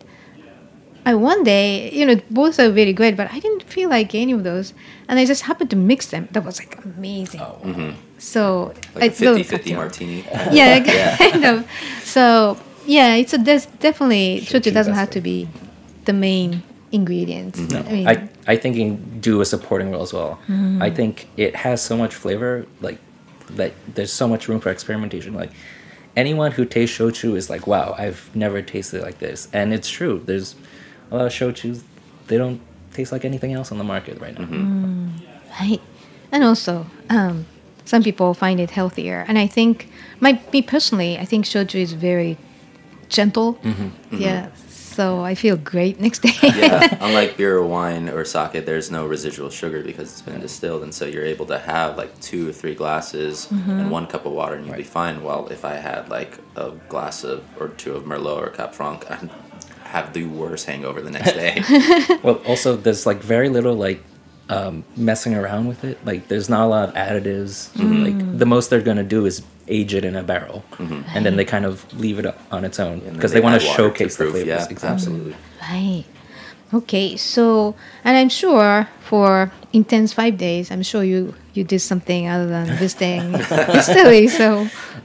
I one day, you know, both are very great, but I didn't feel like any of those. And I just happened to mix them. That was like amazing. Oh, wow. Mm-hmm. So like a fifty-fifty martini. Yeah, yeah, kind of. So, yeah, it's a, there's definitely, shochu doesn't have to be the main ingredient. Mm-hmm. No, I, mean, I, I think it can do a supporting role as well. Mm-hmm. I think it has so much flavor, like, that there's so much room for experimentation. Like anyone who tastes shochu is like, wow, I've never tasted it like this. And it's true. There's a lot of shochus, they don't taste like anything else on the market right now. Mm-hmm. Mm, right. And also, um, some people find it healthier. And I think, my, me personally, I think shochu is very gentle. Mm-hmm. Mm-hmm. Yeah. So I feel great next day. Yeah, unlike beer or wine or sake, there's no residual sugar because it's been distilled, and so you're able to have like two or three glasses mm-hmm. and one cup of water, and you'll right. be fine. Well, if I had like a glass of or two of Merlot or Cap Franc, I'd have the worst hangover the next day. Well, also there's like very little like um, messing around with it. Like there's not a lot of additives. Mm-hmm. Like the most they're gonna do is age it in a barrel, mm-hmm. and then they kind of leave it on its own because they, they want to showcase the flavors. Yeah, exactly. Absolutely. Right. Okay. So, and I'm sure for intense five days, I'm sure you you did something other than visiting distillery. So.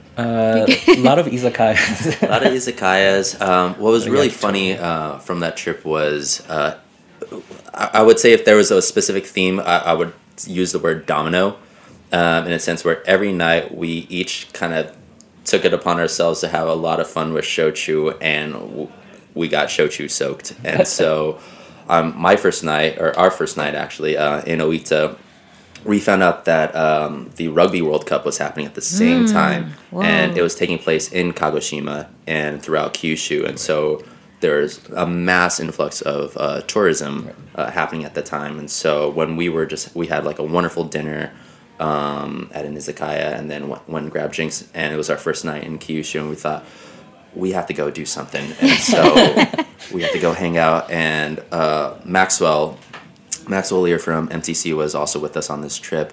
Uh, a lot of izakayas. a lot of izakayas. Um, what was really funny uh, from that trip was, uh, I, I would say if there was a specific theme, I, I would use the word domino. Um, in a sense where every night we each kind of took it upon ourselves to have a lot of fun with shochu, and w- we got shochu soaked. And so um, my first night, or our first night actually, uh, in Oita, we found out that um, the Rugby World Cup was happening at the same mm, time. Whoa. And it was taking place in Kagoshima and throughout Kyushu. And so there's a mass influx of uh, tourism uh, happening at the time. And so when we were just, we had like a wonderful dinner um at an izakaya, and then w- went and grabbed drinks, and it was our first night in Kyushu, and we thought we have to go do something, and so we had to go hang out. And uh Maxwell Maxwell Lear from M T C was also with us on this trip,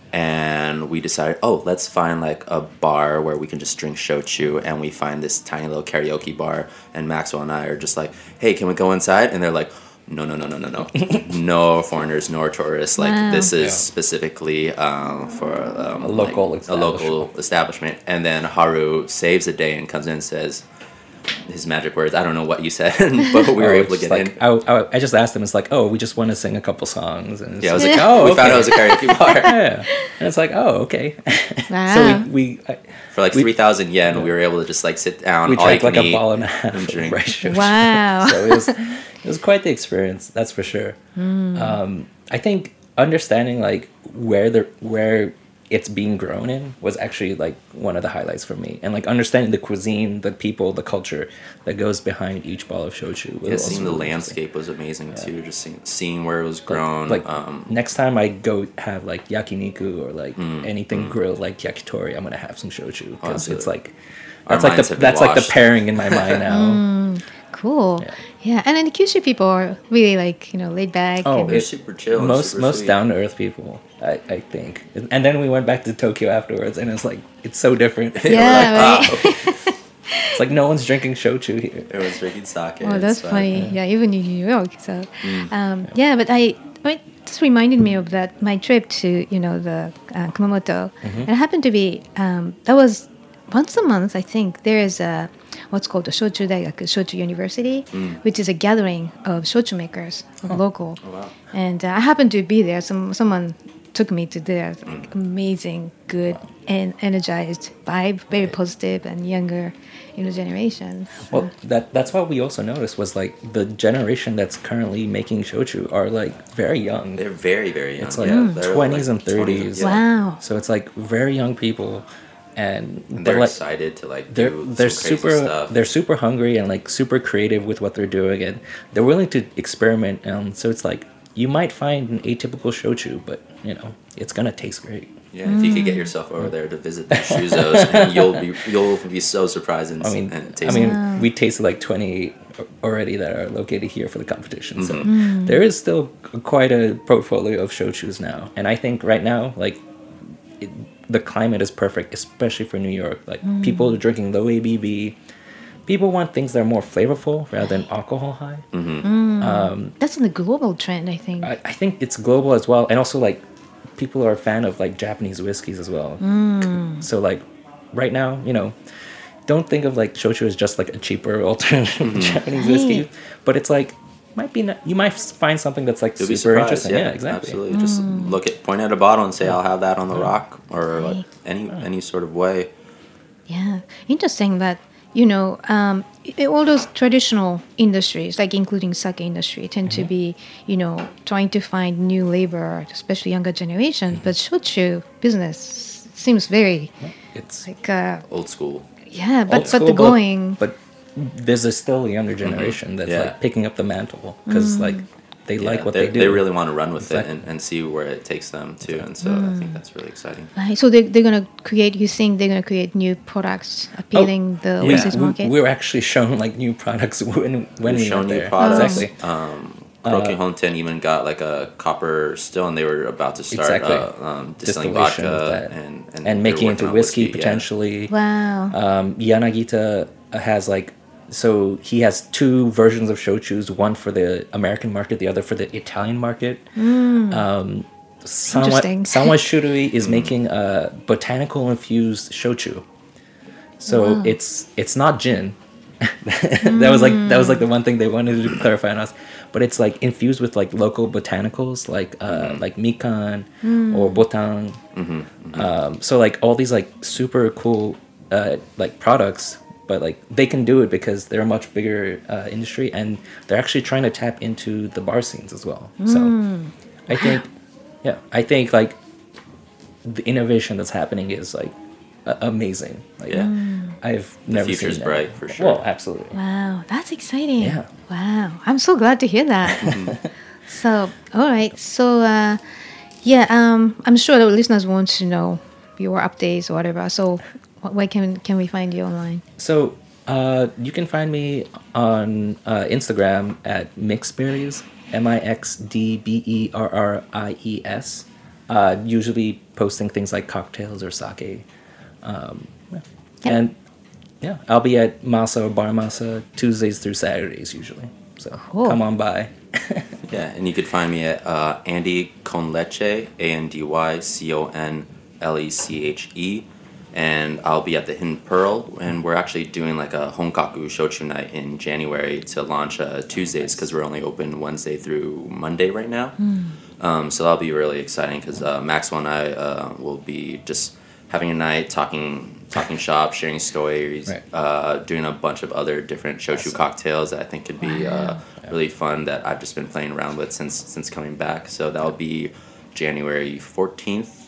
and we decided, oh, let's find like a bar where we can just drink shochu. And we find this tiny little karaoke bar, and Maxwell and I are just like, hey, can we go inside? And they're like, no, no, no, no, no, no. No foreigners nor tourists. Like, wow. This is yeah. specifically um, for um, a local like, a local establishment. And then Haru saves the day and comes in and says his magic words. I don't know what you said, but we were oh, able to get like, in. I, I, I just asked him. It's like, oh, we just want to sing a couple songs. And yeah, I was like, oh, we okay. found out it was a karaoke bar. Yeah, and it's like, oh, okay. Wow. So we, we I, for like we, three thousand yen, yeah. we were able to just like sit down. We all drank you like can a eat, ball and a half and drink. Right. Wow. So it was it was quite the experience. That's for sure. Mm. Um, I think understanding like where the where it's being grown in was actually like one of the highlights for me, and like understanding the cuisine, the people, the culture that goes behind each ball of shochu. Was Yeah, also seeing the really landscape was amazing Yeah. too. Just seeing, seeing where it was interesting. grown. Like, like um, next time I go have like yakiniku or like Mm, anything mm. grilled like yakitori, I'm gonna have some shochu Oh, because it's absolutely. like Our that's like minds the have been that's like the washed. pairing in my mind now. Mm, cool. Yeah. Yeah. And then the Kyushu people are really like, you know, laid back. Oh, and- They're it- super chill. and most super most sweet. down to earth people, I, I think. And then we went back to Tokyo afterwards, and it's like it's so different. Yeah, right. It's like no one's drinking shochu here. Everyone's drinking sake. Oh, it's that's fine. funny. Yeah, even in New York. So, Mm. um, yeah, but I, I mean, this reminded me of that my trip to you know the uh, Kumamoto. Mm-hmm. And it happened to be um, that was once a month. I think there is a what's called the Shochu Daigaku, Shochu University, which is a gathering of shochu makers, of local. Oh, wow. And uh, I happened to be there. Some someone took me to there. Like, amazing, good, and energized vibe, very positive and younger, you know, generation. So- Well, that that's what we also noticed was like the generation that's currently making shochu are like very young. They're very, very young. It's like yeah, they're twenties and like twenties, thirties. yeah. Wow. So it's like very young people, and And they're they're like excited to like they're do they're some crazy super stuff. they're super hungry and like super creative with what they're doing, and they're willing to experiment. And so it's like you might find an atypical shochu, but you know it's gonna taste great. Yeah, if you could get yourself over there to visit the Shuzos, and you'll be you'll be so surprised and, I mean, and I taste mean, Wow. we tasted like twenty already that are located here for the competition. So Mm-hmm. there is still quite a portfolio of shochus now, and I think right now, like, it, the climate is perfect, especially for New York. Like, people are drinking low A B V. People want things that are more flavorful rather than alcohol high. That's in the global trend, I think. I, I think it's global as well, and also like people are a fan of like Japanese whiskeys as well. So like right now, you know, don't think of like shochu as just like a cheaper alternative Japanese whiskey, Right. but it's like might be not, you might find something that's like You'll be super surprised. interesting. Yeah, Yeah, exactly. Absolutely. Just look at point at a bottle and say, "I'll have that on the rock," or like, Right. any any sort of way. Yeah, interesting that you know um, i- all those traditional industries, like including sake industry, tend to be you know trying to find new labor, especially younger generation. But shochu business seems very It's like uh, Old school. yeah, but old but school, the going but there's a still a younger generation that's Yeah. like picking up the mantle because like they Yeah, like what they, they do. They really want to run with Exactly. it and, and see where it takes them too. And so I think that's really exciting. right. So they they're gonna create. You think they're gonna create new products appealing the Yeah, overseas we, market? we were actually shown like new products when when We've we shown went new there. products. Exactly. Um, Kuroki Honten even got like a copper still, and they were about to start Exactly. uh, um, distilling Distillation vodka of that. and and, they're making it working into on whiskey, yeah. potentially. wow. Um, Yanagita has like so he has two versions of shochus, one for the American market, the other for the Italian market. Um, Sanwa, Interesting. Sanwa Shurui is making a botanical infused shochu. So Wow. it's it's not gin. that was like that was like the one thing they wanted to clarify on us. But it's like infused with like local botanicals like uh, like mikan or botang. Um, so like all these like super cool uh, like products, but like they can do it because they're a much bigger uh, industry and they're actually trying to tap into the bar scenes as well. So I think, yeah, I think like the innovation that's happening is like a- amazing. Like, Yeah. I've never future's seen that. bright, for sure. Well, absolutely. Wow, that's exciting. Yeah. Wow, I'm so glad to hear that. So, all right. So, uh, yeah, um, I'm sure the listeners want to know your updates or whatever. So, wh- where can can we find you online? So uh, you can find me on uh, Instagram at Mixberries, M I X D B E R R I E S. Uh, usually posting things like cocktails or sake. Um, yeah. Yep. And yeah, I'll be at Masa or Bar Masa Tuesdays through Saturdays usually. So Cool. come on by. Yeah, and you could find me at uh, Andy Conleche, A N D Y C O N L E C H E. And I'll be at the Hidden Pearl, and we're actually doing like a Honkaku Shochu night in January to launch uh, Tuesdays because we're only open Wednesday through Monday right now. Um, so that'll be really exciting because uh, Maxwell and I uh, will be just having a night talking talking shop, sharing stories, Right. uh, doing a bunch of other different shochu cocktails that I think could be uh, really fun that I've just been playing around with since since coming back. So that'll be January fourteenth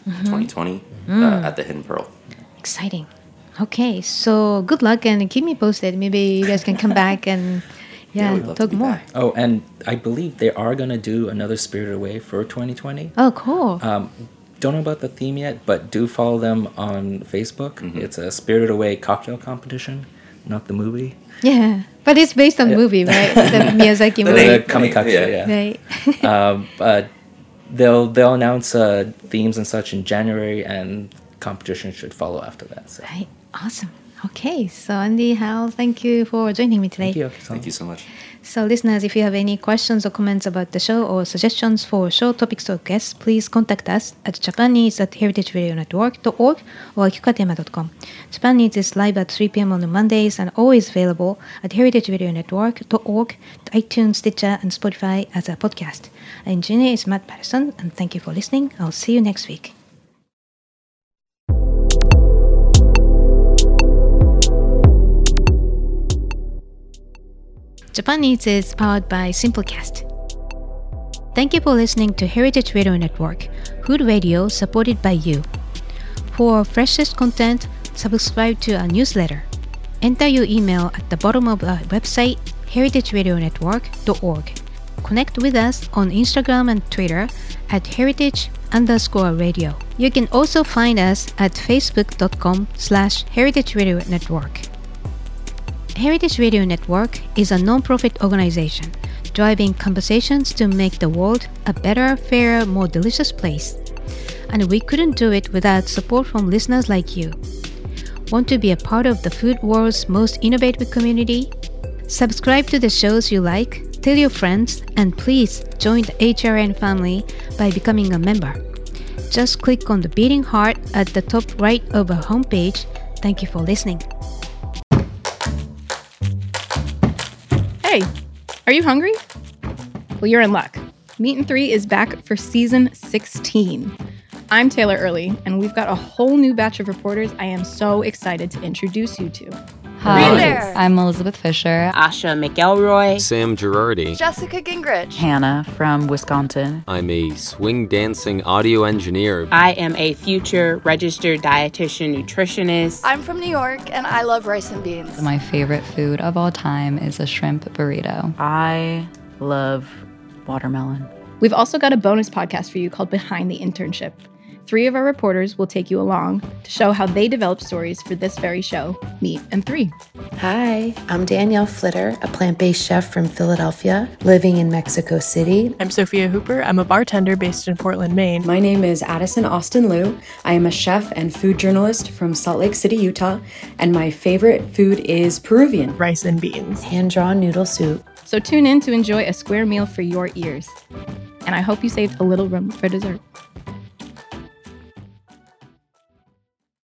twenty twenty uh, at the Hidden Pearl. Exciting. Okay, so good luck and keep me posted. Maybe you guys can come back and Yeah, yeah, we'd love to talk be more. back. Oh, and I believe they are going to do another Spirited Away for twenty twenty. Oh, cool. Um, don't know about the theme yet, but do follow them on Facebook. Mm-hmm. It's a Spirited Away cocktail competition, not the movie. Yeah, but it's based on the movie, right? The Miyazaki The movie. name- The Kamikaze, yeah. yeah. Right. um, but they'll they'll announce uh, themes and such in January, and competition should follow after that. So Right. Awesome. Okay, so Andy, Hal, thank you for joining me today. thank you. Oki-san. Thank you so much. So, listeners, if you have any questions or comments about the show or suggestions for show topics or guests, please contact us at japanese at heritageradionetwork dot org or kikatema dot com. Japan Needs is live at three p.m. on Mondays and always available at heritageradionetwork dot org, iTunes, Stitcher, and Spotify as a podcast. Our engineer is Matt Patterson, and thank you for listening. I'll see you next week. Japan Eats is powered by Simplecast. Thank you for listening to Heritage Radio Network, food radio supported by you. For freshest content, subscribe to our newsletter. Enter your email at the bottom of our website, heritage radio network dot org. Connect with us on Instagram and Twitter at heritage underscore radio. You can also find us at facebook.com slash heritage radio network. Heritage Radio Network is a non-profit organization driving conversations to make the world a better, fairer, more delicious place. And we couldn't do it without support from listeners like you. Want to be a part of the food world's most innovative community? Subscribe to the shows you like, tell your friends, and please join the H R N family by becoming a member. Just click on the beating heart at the top right of our homepage. Thank you for listening. Hey, are you hungry? Well, you're in luck. Meat and Three is back for season sixteen. I'm Taylor Early, and we've got a whole new batch of reporters I am so excited to introduce you to. Hi, there. I'm Elizabeth Fisher. Asha McElroy. Sam Girardi. Jessica Gingrich. Hannah from Wisconsin. I'm a swing dancing audio engineer. I am a future registered dietitian nutritionist. I'm from New York, and I love rice and beans. My favorite food of all time is a shrimp burrito. I love watermelon. We've also got a bonus podcast for you called Behind the Internship. Three of our reporters will take you along to show how they developed stories for this very show, Meat and Three. Hi, I'm Danielle Flitter, a plant-based chef from Philadelphia, living in Mexico City. I'm Sophia Hooper. I'm a bartender based in Portland, Maine. My name is Addison Austin Liu. I am a chef and food journalist from Salt Lake City, Utah, and my favorite food is Peruvian. Rice and beans. Hand-drawn noodle soup. So tune in to enjoy a square meal for your ears. And I hope you saved a little room for dessert.